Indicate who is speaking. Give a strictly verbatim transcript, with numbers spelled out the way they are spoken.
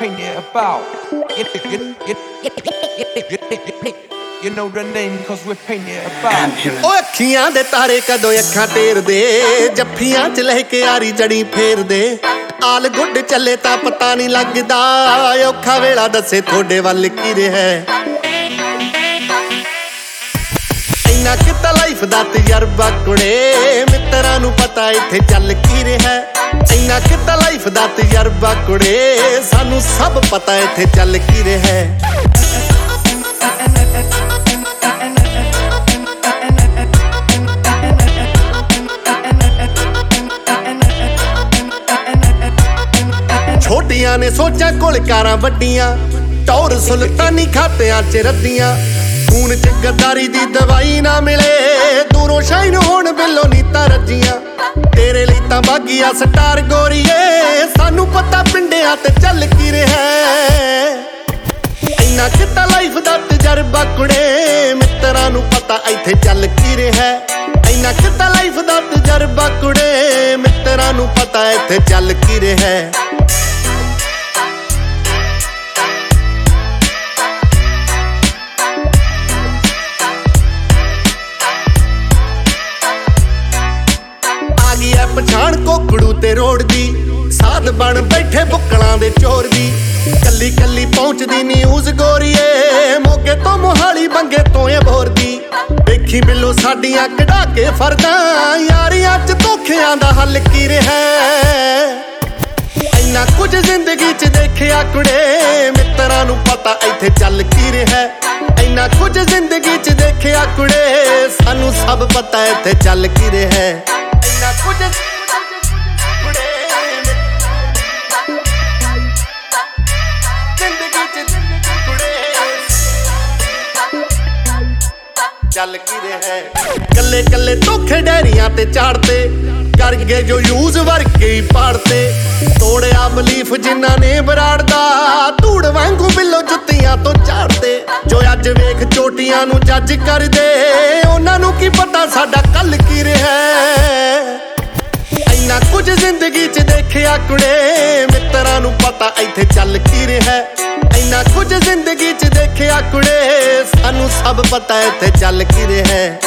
Speaker 1: painted about. You know the name cause we're painted about.
Speaker 2: ਓ ਅੱਖੀਆਂ ਦੇ ਤਾਰੇ ਕਦੋਂ ਅੱਖਾਂ ਟੇਰਦੇ, ਜੱਫੀਆਂ ਚ ਲੈ ਕੇ ਆਰੀ ਜੜੀ ਫੇਰਦੇ। ਆਲ ਗੁੱਡ ਚੱਲੇ ਤਾਂ ਪਤਾ ਨਹੀਂ ਲੱਗਦਾ, ਔਖਾ ਵੇਲਾ ਦੱਸੇ ਤੁਹਾਡੇ ਵੱਲ ਕੀ ਰਿਹਾ। ਇੰਨਾ ਕਿਤਾ ਲਾਈਫ ਦਾ ਤਜਰਬਾ ਕੁੜੇ, ਮਿੱਤਰਾਂ ਨੂੰ ਪਤਾ ਇੱਥੇ ਚੱਲ ਕੀ ਰਿਹਾ। ਇੰਨਾ ਕਿਤਾ ਲਾਈਫ ਦਾ ਤਜਰਬਾ ਕੁੜੇ, ਸਾਨੂੰ ਸਭ ਪਤਾ ਇੱਥੇ ਚੱਲ ਕੀ ਰਿਹਾ। ਛੋਟੀਆਂ ਨੇ ਸੋਚਾਂ ਕੋਲ ਕਾਰਾਂ ਵੱਡੀਆਂ, ਟੌਰ ਸੁਲਤਾਨੀ ਖਾਤਿਆਂ ਚ ਰੱਦੀਆਂ। ਖੂਨ ਚ ਗੱਦਾਰੀ ਦੀ ਦਵਾਈ ਨਾ ਮਿਲੇ, ਦੂਰੋਂ ਸ਼ਾਈਨ ਹੋਣ ਬਿੱਲੋਂ ਨੀਤਾਂ ਰੱਜੀਆਂ। ਤੇਰੇ ਲਈ ਤਾਂ ਬਾਗੀਆ ਸਟਾਰ ਗੋਰੀਏ, ਸਾਨੂੰ ਪਤਾ ਪਿੰਡਿਆਂ ਤੇ ਚੱਲ ਕੀ ਰਿਹਾ। ਇੰਨਾ ਕਿਤਾ ਲਾਈਫ ਦਾ ਤਜਰਬਾ ਕੁੜੇ, ਮਿੱਤਰਾਂ ਨੂੰ ਪਤਾ ਇੱਥੇ ਚੱਲ ਕੀ ਰਿਹਾ। ਇੰਨਾ ਕਿਤਾ ਲਾਈਫ ਦਾ ਤਜਰਬਾ ਕੁੜੇ, ਮਿੱਤਰਾਂ ਨੂੰ ਪਤਾ ਇੱਥੇ ਚੱਲ ਕੀ ਰਿਹਾ। ਪਛਾਣ ਕੋਕੜੂ ਤੇ ਰੋਡ ਦੀ, ਸਾਧ ਬਣ ਬੈਠੇ ਬੁੱਕਲਾਂ ਦੇ ਚੋਰ ਦੀ। ਕੱਲੀ ਕੱਲੀ ਪਹੁੰਚਦੀ ਨਿਊਜ਼ ਗੋਰੀਏ, ਮੋਗੇ ਤੋਂ ਮੋਹਾਲੀ ਬੰਗੇ ਤੋਂ ਅਬੋਹਰ ਦੀ। ਵੇਖੀ ਬਿੱਲੋ ਸਾਡੀਆਂ ਕਢਾ ਕੇ ਫਰਦਾਂ, ਯਾਰੀਆਂ ਚ ਧੋਖਿਆਂ ਦਾ ਹੱਲ ਕੀ ਰਿਹਾ। ਇੰਨਾ ਕੁਝ ਜ਼ਿੰਦਗੀ ਚ ਦੇਖਿਆ ਕੁੜੇ, ਮਿੱਤਰਾਂ ਨੂੰ ਪਤਾ ਇੱਥੇ ਚੱਲ ਕੀ ਰਿਹਾ। ਇੰਨਾ ਕੁਝ ਜ਼ਿੰਦਗੀ ਚ ਦੇਖਿਆ ਕੁੜੇ, ਸਾਨੂੰ ਸਭ ਪਤਾ ਇੱਥੇ ਚੱਲ ਕੀ ਰਿਹਾ। ਇੰਨਾ ਕੁਝ ਕੁੜੇ, ਜ਼ਿੰਦਗੀ ਚ ਕੁੜੇ ਚੱਲ ਕੀ ਰਿਹਾ। ਕੱਲੇ ਕੱਲੇ ਧੋਖੇ ਡੈਰੀਆਂ ਤੇ ਚਾੜਤੇ, ਕਰ ਗਏ ਜੋ ਯੂਜ਼ ਵਰਕੇ ਹੀ ਪਾੜਤੇ। ਤੋੜਿਆ ਬਲੀਫ ਜਿਨ੍ਹਾਂ ਨੇ ਬਰਾੜਦਾ, ਧੂੜ ਵਾਂਗੂ ਬਿੱਲੋ ਜੁੱਤੀਆਂ ਤੋਂ ਝਾੜਦੇ। ਜੋ ਅੱਜ ਵੇਖ ਚੋਟੀਆਂ ਨੂੰ ਜੱਜ ਕਰਦੇ, ਉਹਨਾਂ ਨੂੰ ਕੀ ਪਤਾ ਸਾਡਾ ਕੱਲ ਕੀ ਰਿਹਾ। ਇੰਨਾ ਕੁਝ ਜ਼ਿੰਦਗੀ ਚ ਦੇਖਿਆ ਕੁੜੇ, ਮਿੱਤਰਾਂ ਨੂੰ ਪਤਾ ਇੱਥੇ ਚੱਲ ਕੀ ਰਿਹਾ। ਇੰਨਾ ਕੁਝ ਜ਼ਿੰਦਗੀ ਚ ਦੇਖਿਆ ਕੁੜੇ, ਸਾਨੂੰ ਸਭ ਪਤਾ ਇੱਥੇ ਚੱਲ ਕੀ ਰਿਹਾ।